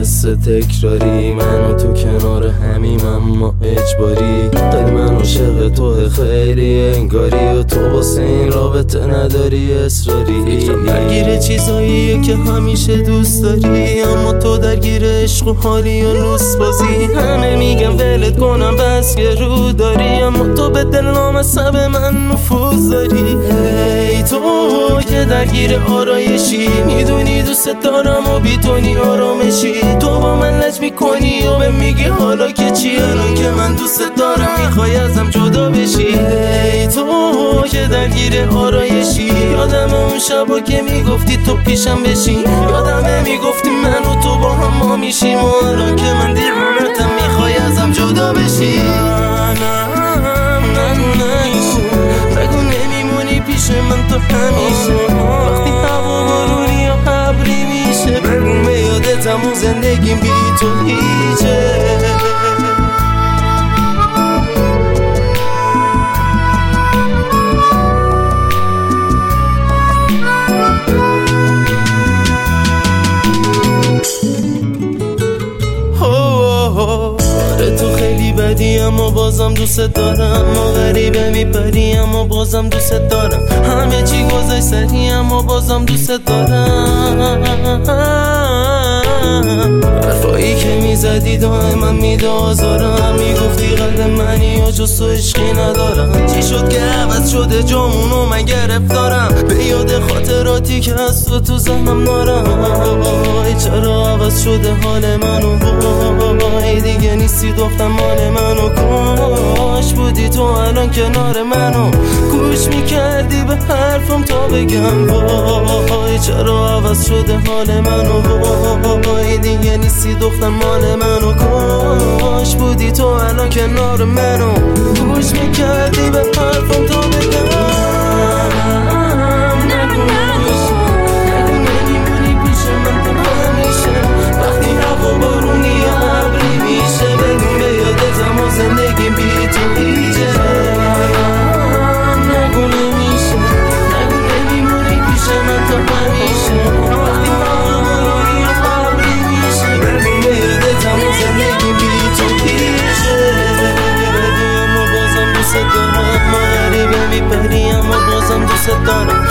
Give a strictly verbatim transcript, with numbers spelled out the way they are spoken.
حس تکراری، من و تو کنار همیم اما اجباری. داری من عاشق تو خیلی انگاری و تو واسه این رابطه نداری اصراری. فکرم درگیر چیزاییه که همیشه دوست داری، اما تو درگیر عشق و حالی و لوس بازی. همه میگم ولت کنم بس که رو داری، اما تو به دلم عصب من نفوذ داری. ای تو که درگیر آرایشی، میدونی دوست دارم و بیتونی آرامشی. تو با من لج میکنی و به میگی حالا که چی، الان که من دوست دارم میخوای ازم جدا بشی. ای تو که درگیر آرایشی، یادم اون شبا که میگفتی تو پیشم بشین. یادمه میگفتی من و تو با هم ما میشیم، و الان که من دیوانتم میخوای ازم جدا بشی. بگو نمیمونی پیش من تو همیشه، وقتی هوا بارونی یا ابری میشه. بگو به یادتم و زندگیم بی تو هیچه. تو خیلی بدی اما بازم دوست دارم، ما غریبه میپری اما بازم دوست دارم. همه چی گذشت سری اما بازم دوست دارم. حرفایی که میزدی دائما میده آزارم، میگفتی قلب منی یا جز تو عشقی ندارم. چی شد که عوض شده جامونو من گرفتارم، به یاد خاطراتی که از تو تو ذهنم نارم. وای چرا عوض شده حال منو، وای دیگه نیستی دختر مال منو. کاش بودی تو الان کنار منو، گوش میکردی به حرفم تا بگم. وای چرا عوض شده حال منو، وای دیگه نیستی دختر مال منو. کاش بودی تو الان کنار منو، گوش میکردی به حرفم تا بگم. ما غریبه میپری اما بازم دوست دارم.